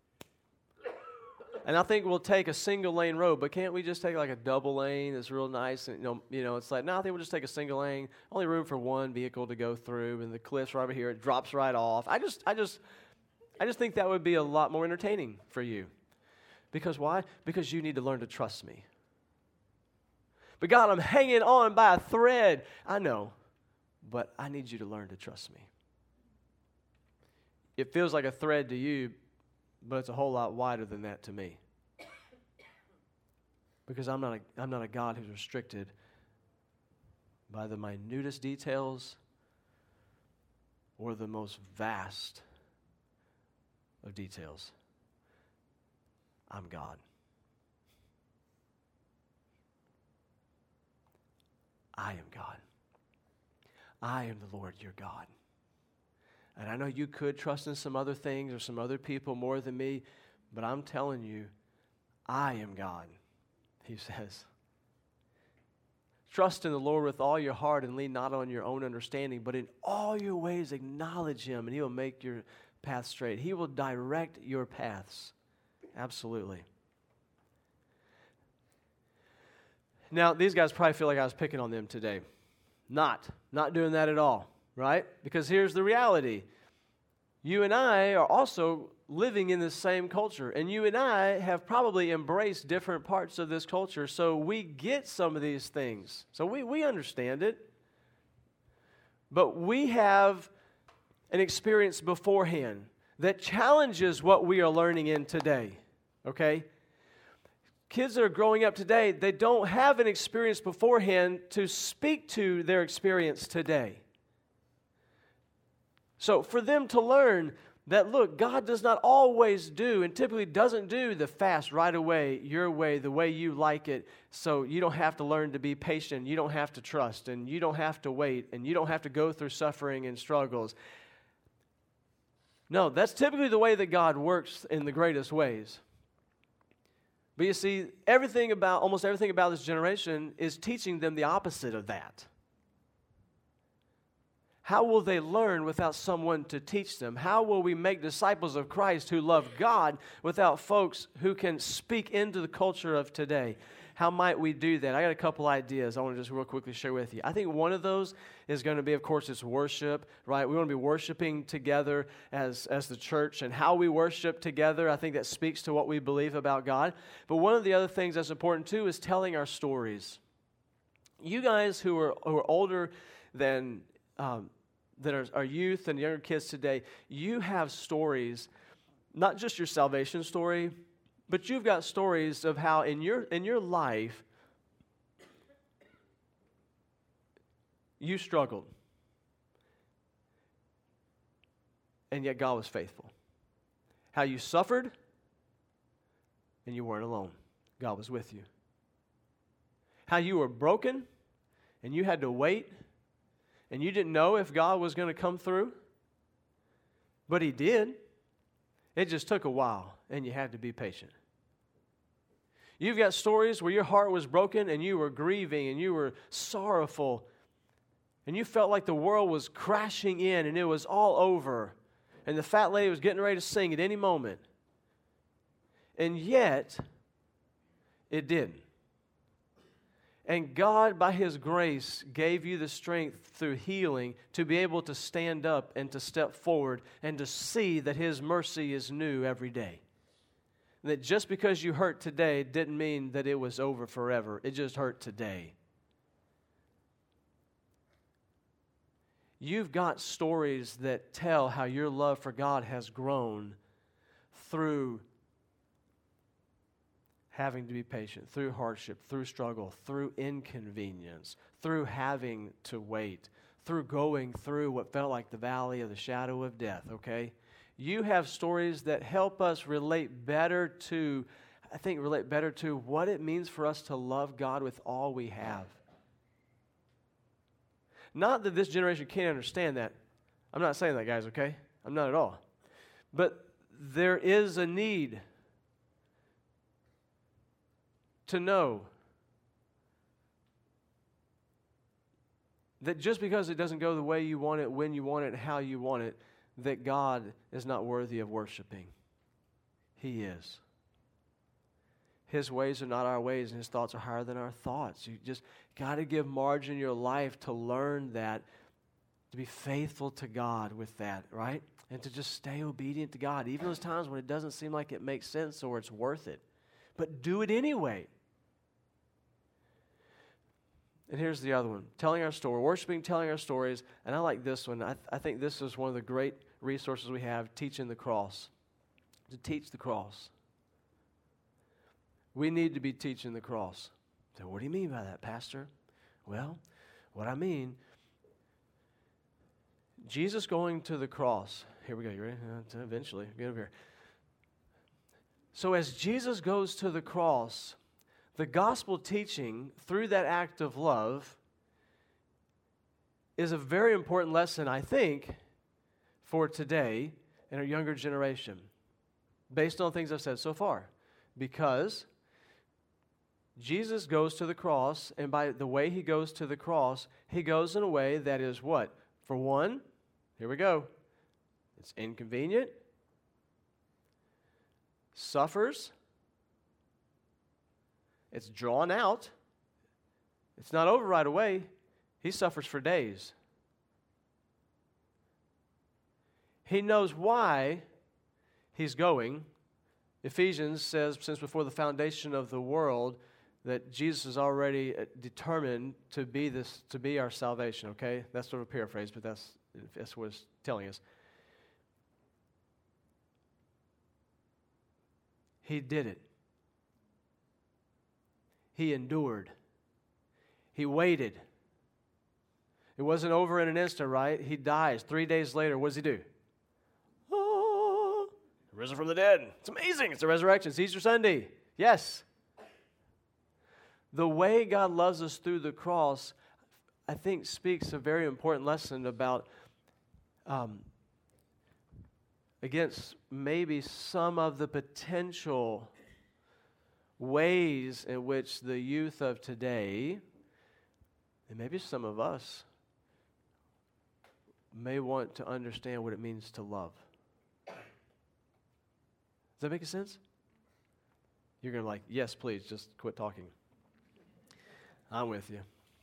And I think we'll take a single lane road, but can't we just take like a double lane that's real nice? And it's like, no, I think we'll just take a single lane, only room for one vehicle to go through, and the cliff's right over here, it drops right off. I just think that would be a lot more entertaining for you. Because why? Because you need to learn to trust me. But God, I'm hanging on by a thread. I know, but I need you to learn to trust me. It feels like a thread to you, but it's a whole lot wider than that to me. Because I'm not a God who's restricted by the minutest details or the most vast of details. I'm God. I am God. I am the Lord your God. And I know you could trust in some other things or some other people more than me, but I'm telling you, I am God, he says. Trust in the Lord with all your heart and lean not on your own understanding, but in all your ways acknowledge him, and he will make your path straight. He will direct your paths. Absolutely. Now, these guys probably feel like I was picking on them today. Not doing that at all, right? Because here's the reality. You and I are also living in the same culture, and you and I have probably embraced different parts of this culture, so we get some of these things. So we understand it. But we have an experience beforehand that challenges what we are learning in today, okay? Kids that are growing up today, they don't have an experience beforehand to speak to their experience today. So for them to learn that, look, God does not always do and typically doesn't do the fast right away, your way, the way you like it, so you don't have to learn to be patient, you don't have to trust, and you don't have to wait, and you don't have to go through suffering and struggles. No, that's typically the way that God works in the greatest ways. But you see, almost everything about this generation is teaching them the opposite of that. How will they learn without someone to teach them? How will we make disciples of Christ who love God without folks who can speak into the culture of today? How might we do that? I got a couple ideas I want to just real quickly share with you. I think one of those is going to be, of course, it's worship, right? We want to be worshiping together as the church, and how we worship together, I think that speaks to what we believe about God. But one of the other things that's important, too, is telling our stories. You guys who are older than that are youth and younger kids today, you have stories, not just your salvation story, but you've got stories of how in your life you struggled, and yet God was faithful. How you suffered, and you weren't alone. God was with you. How you were broken, and you had to wait, and you didn't know if God was going to come through, but he did. It just took a while, and you had to be patient. You've got stories where your heart was broken, and you were grieving, and you were sorrowful, and you felt like the world was crashing in, and it was all over, and the fat lady was getting ready to sing at any moment. And yet, it didn't. And God, by his grace, gave you the strength through healing to be able to stand up and to step forward and to see that his mercy is new every day. That just because you hurt today didn't mean that it was over forever. It just hurt today. You've got stories that tell how your love for God has grown through having to be patient, through hardship, through struggle, through inconvenience, through having to wait, through going through what felt like the valley of the shadow of death, okay? You have stories that help us relate better to what it means for us to love God with all we have. Not that this generation can't understand that. I'm not saying that, guys, okay? I'm not at all. But there is a need to know that just because it doesn't go the way you want it, when you want it, and how you want it, that God is not worthy of worshiping. He is. His ways are not our ways, and his thoughts are higher than our thoughts. You just got to give margin in your life to learn that, to be faithful to God with that, right? And to just stay obedient to God, even those times when it doesn't seem like it makes sense or it's worth it. but do it anyway. And here's the other one, telling our story, worshiping, telling our stories. And I like this one. I think this is one of the great resources we have, teaching the cross. To teach the cross. We need to be teaching the cross. So what do you mean by that, Pastor? Well, what I mean, Jesus going to the cross. Here we go. You ready? Eventually. Get over here. So as Jesus goes to the cross, the gospel teaching through that act of love is a very important lesson, I think, for today and our younger generation, based on things I've said so far. Because Jesus goes to the cross, and by the way he goes to the cross, he goes in a way that is what? For one, here we go. It's inconvenient, suffers, it's drawn out, it's not over right away. He suffers for days. He knows why he's going. Ephesians says, since before the foundation of the world, that Jesus is already determined to be our salvation, okay? That's sort of a paraphrase, but that's what it's telling us. He did it. He endured. He waited. It wasn't over in an instant, right? He dies. 3 days later, what does he do? Oh, risen from the dead. It's amazing. It's the resurrection. It's Easter Sunday. Yes. The way God loves us through the cross, I think, speaks a very important lesson about against maybe some of the potential ways in which the youth of today, and maybe some of us, may want to understand what it means to love. Does that make sense? You're going to like, yes, please, just quit talking. I'm with you.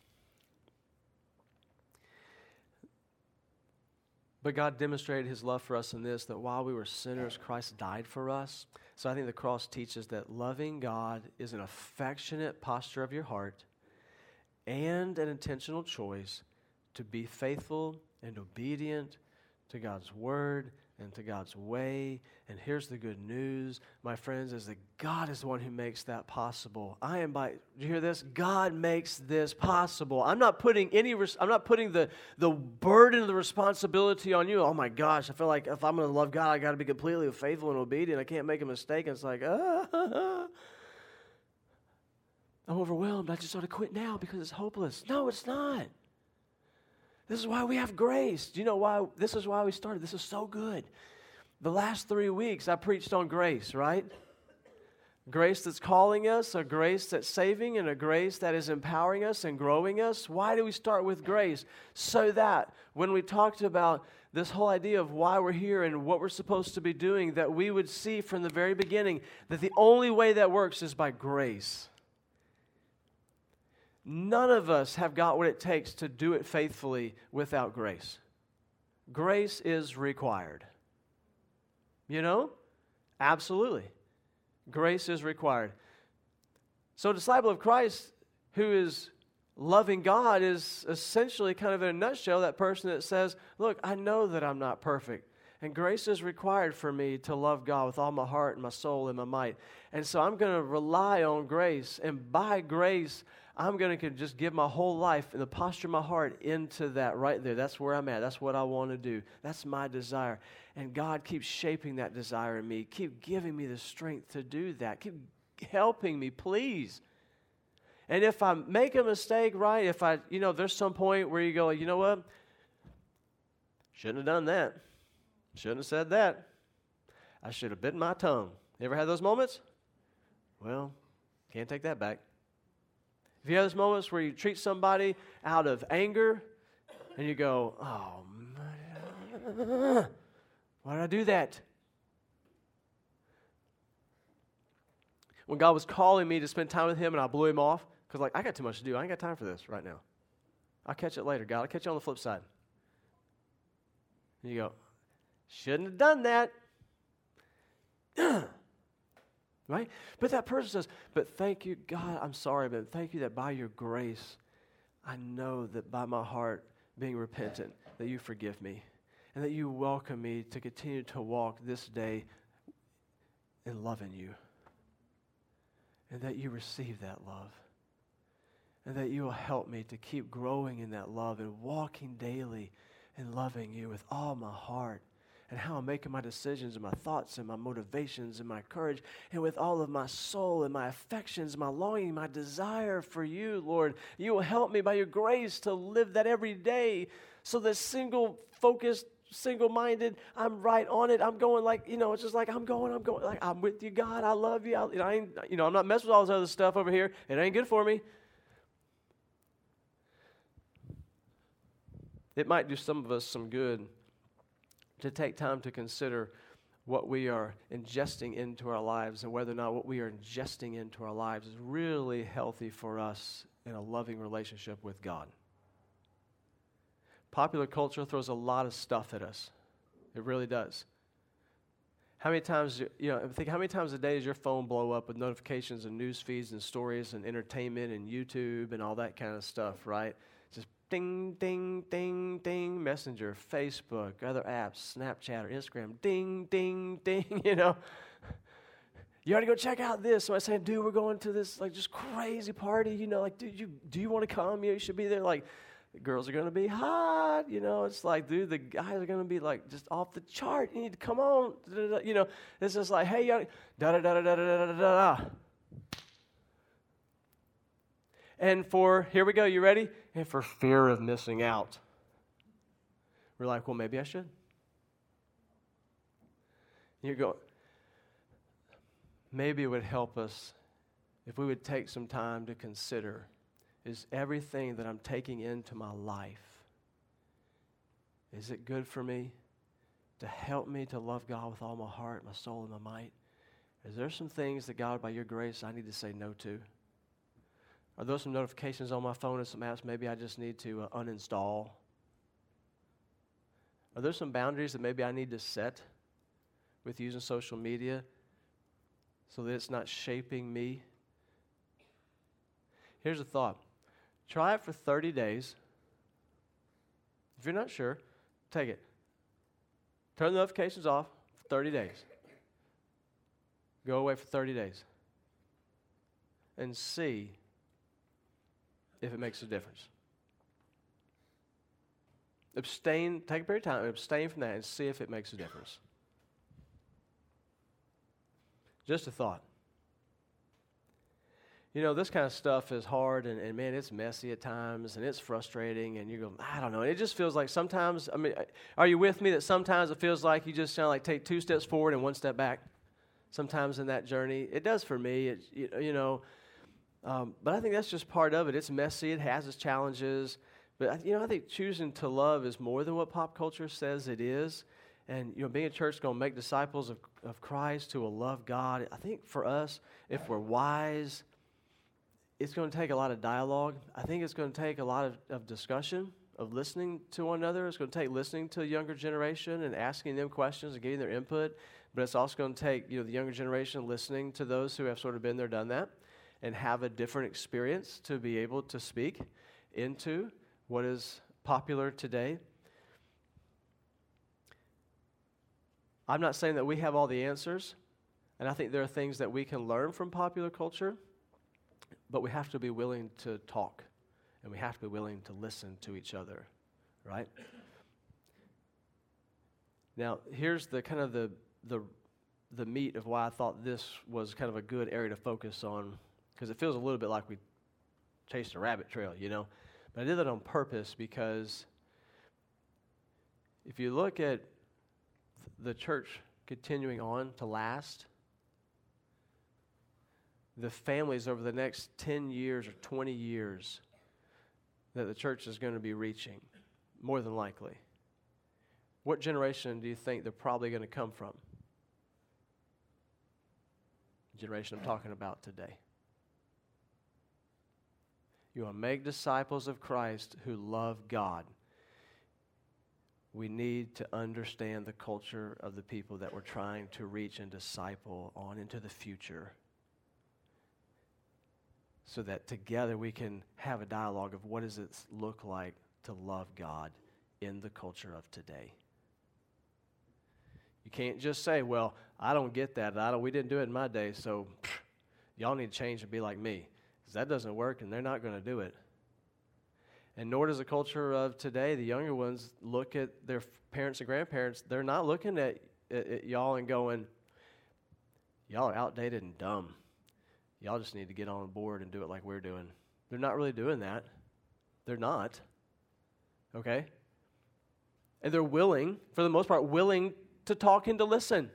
But God demonstrated his love for us in this, that while we were sinners, Christ died for us. So I think the cross teaches that loving God is an affectionate posture of your heart and an intentional choice to be faithful and obedient to God's word and to God's way. And here's the good news, my friends, is that God is the one who makes that possible. Do you hear this? God makes this possible. I'm not putting the burden of the responsibility on you. Oh my gosh, I feel like if I'm going to love God, I got to be completely faithful and obedient. I can't make a mistake. And it's like, I'm overwhelmed. I just ought to quit now because it's hopeless. No, it's not. This is why we have grace. Do you know why? This is why we started. This is so good. The last 3 weeks, I preached on grace, right? Grace that's calling us, a grace that's saving, and a grace that is empowering us and growing us. Why do we start with grace? So that when we talked about this whole idea of why we're here and what we're supposed to be doing, that we would see from the very beginning that the only way that works is by grace. None of us have got what it takes to do it faithfully without grace. Grace is required. You know? Absolutely. Grace is required. So a disciple of Christ who is loving God is essentially kind of in a nutshell that person that says, look, I know that I'm not perfect. And grace is required for me to love God with all my heart and my soul and my might. And so I'm going to rely on grace. And by grace, I'm going to just give my whole life and the posture of my heart into that right there. That's where I'm at. That's what I want to do. That's my desire. And God keeps shaping that desire in me. Keep giving me the strength to do that. Keep helping me, please. And if I make a mistake, right, there's some point where you go, you know what? Shouldn't have done that. Shouldn't have said that. I should have bitten my tongue. You ever had those moments? Well, can't take that back. If you have those moments where you treat somebody out of anger and you go, oh, man, why did I do that? When God was calling me to spend time with him and I blew him off, because I got too much to do. I ain't got time for this right now. I'll catch it later, God. I'll catch you on the flip side. And you go, shouldn't have done that. right? But that person says, but thank you, God, I'm sorry, but thank you that by your grace, I know that by my heart being repentant, that you forgive me and that you welcome me to continue to walk this day in loving you, and that you receive that love, and that you will help me to keep growing in that love and walking daily and loving you with all my heart, and how I'm making my decisions and my thoughts and my motivations and my courage, and with all of my soul and my affections, my longing, my desire for you, Lord. You will help me by your grace to live that every day, so that single-focused, single-minded, I'm right on it. I'm going like, it's just like I'm going, like, I'm with you, God. I love you. I'm not messing with all this other stuff over here. It ain't good for me. It might do some of us some good to take time to consider what we are ingesting into our lives and whether or not what we are ingesting into our lives is really healthy for us in a loving relationship with God. Popular culture throws a lot of stuff at us. It really does. How many times, how many times a day does your phone blow up with notifications and news feeds and stories and entertainment and YouTube and all that kind of stuff, right? Just ding, ding, ding, ding, Messenger, Facebook, other apps, Snapchat or Instagram, ding, ding, ding, You ought to go check out this. So I say, dude, we're going to this like just crazy party, like, dude, do you want to come? You should be there. Like, the girls are going to be hot, It's like, dude, the guys are going to be like just off the chart. You need to come on, It's just like, hey, da-da-da-da-da-da-da-da-da. And here we go, you ready? And for fear of missing out, we're like, well, maybe I should. You go, maybe it would help us if we would take some time to consider, is everything that I'm taking into my life, is it good for me to help me to love God with all my heart, my soul, and my might? Is there some things that, God, by your grace, I need to say no to? Are there some notifications on my phone and some apps maybe I just need to uninstall? Are there some boundaries that maybe I need to set with using social media so that it's not shaping me? Here's a thought. Try it for 30 days. If you're not sure, take it. Turn the notifications off for 30 days. Go away for 30 days. And see if it makes a difference. Abstain, take a period of time, abstain from that and see if it makes a difference. Just a thought. This kind of stuff is hard, and man, it's messy at times, and it's frustrating, and you go, I don't know. It just feels like sometimes, are you with me that sometimes it feels like you just sound like take 2 steps forward and 1 step back? Sometimes in that journey. It does for me, but I think that's just part of it. It's messy, it has its challenges, but I think choosing to love is more than what pop culture says it is. And, being a church is going to make disciples of Christ who will love God. I think for us, if we're wise, it's going to take a lot of dialogue. I think it's going to take a lot of discussion, of listening to one another. It's going to take listening to the younger generation and asking them questions and getting their input. But it's also going to take, the younger generation listening to those who have sort of been there, done that, and have a different experience to be able to speak into what is popular today. I'm not saying that we have all the answers, and I think there are things that we can learn from popular culture, but we have to be willing to talk, and we have to be willing to listen to each other, right? Now, here's the kind of the meat of why I thought this was kind of a good area to focus on, because it feels a little bit like we chased a rabbit trail, But I did that on purpose because if you look at the church continuing on to last, the families over the next 10 years or 20 years that the church is going to be reaching, more than likely, what generation do you think they're probably going to come from? The generation I'm talking about today. You will make disciples of Christ who love God. we need to understand the culture of the people that we're trying to reach and disciple on into the future, so that together we can have a dialogue of what does it look like to love God in the culture of today. You can't just say, well, I don't get that. We didn't do it in my day, so y'all need to change and be like me. Because that doesn't work, and they're not going to do it. And nor does the culture of today, the younger ones, look at their parents and grandparents. They're not looking at y'all and going, y'all are outdated and dumb. Y'all just need to get on board and do it like we're doing. They're not really doing that. They're not. Okay? And they're willing, for the most part, willing to talk and to listen.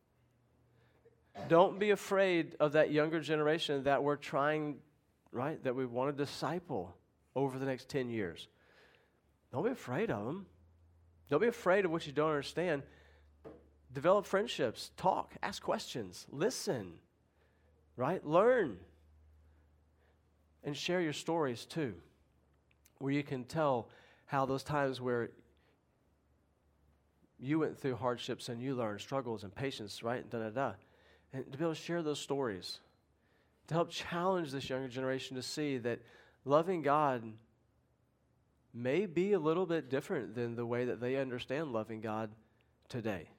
Don't be afraid of that younger generation that we're trying, right, that we want to disciple over the next 10 years. Don't be afraid of them. Don't be afraid of what you don't understand. Develop friendships. Talk. Ask questions. Listen. Right? Learn. And share your stories too, where you can tell how those times where you went through hardships and you learned struggles and patience, right? And to be able to share those stories, to help challenge this younger generation to see that loving God may be a little bit different than the way that they understand loving God today.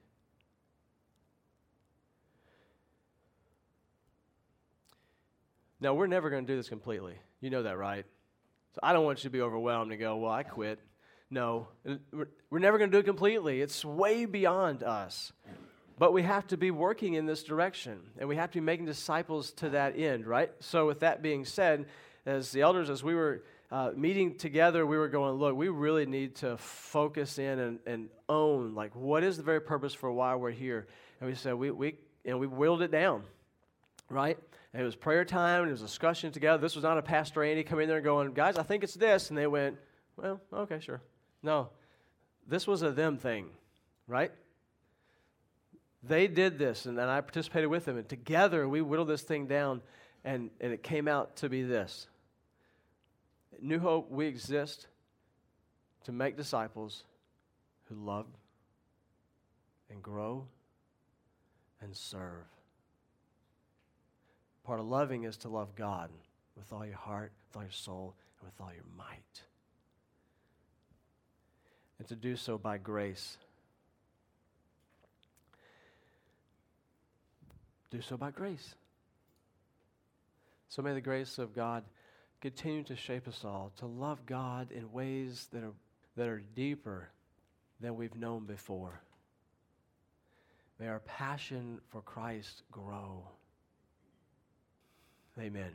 Now, we're never going to do this completely. You know that, right? So I don't want you to be overwhelmed and go, well, I quit. No, we're never going to do it completely. It's way beyond us. But we have to be working in this direction, and we have to be making disciples to that end, right? So with that being said, as the elders, as we were meeting together, we were going, look, we really need to focus in and own, like, what is the very purpose for why we're here? And we said, we whittled it down, right? And it was prayer time, and it was discussion together. This was not a Pastor Andy coming in there going, guys, I think it's this. And they went, well, okay, sure. No, this was a them thing, right? They did this, and then I participated with them. And together, we whittled this thing down, and it came out to be this. At New Hope, we exist to make disciples who love and grow and serve. Part of loving is to love God with all your heart, with all your soul, and with all your might. And to do so by grace. Do so by grace. So may the grace of God continue to shape us all to love God in ways that are deeper than we've known before. May our passion for Christ grow. Amen.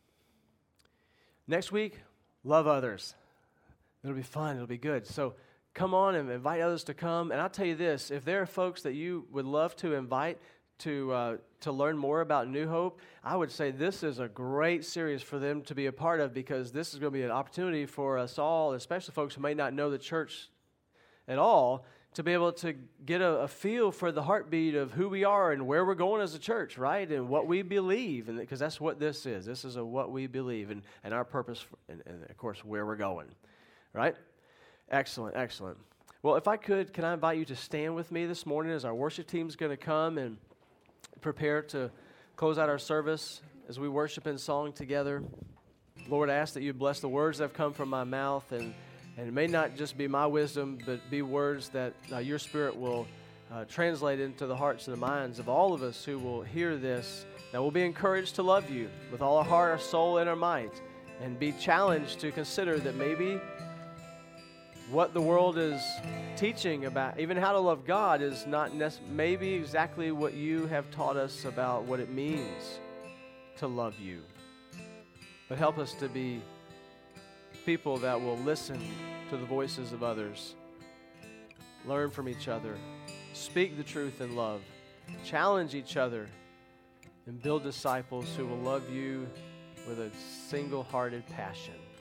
Next week, love others. It'll be fun. It'll be good. So come on and invite others to come. And I'll tell you this, if there are folks that you would love to invite to learn more about New Hope, I would say this is a great series for them to be a part of, because this is going to be an opportunity for us all, especially folks who may not know the church at all, to be able to get a feel for the heartbeat of who we are and where we're going as a church, right? And what we believe, and because that's what this is. This is what we believe and our purpose, and of course, where we're going, right? Excellent, excellent. Well, if I could, can I invite you to stand with me this morning as our worship team's going to come and prepare to close out our service as we worship in song together. Lord, I ask that you bless the words that have come from my mouth, and it may not just be my wisdom, but be words that your Spirit will translate into the hearts and the minds of all of us who will hear this, that will be encouraged to love you with all our heart, our soul, and our might, and be challenged to consider that maybe what the world is teaching about, even how to love God, is not maybe exactly what you have taught us about what it means to love you. But help us to be people that will listen to the voices of others, learn from each other, speak the truth in love, challenge each other, and build disciples who will love you with a single-hearted passion.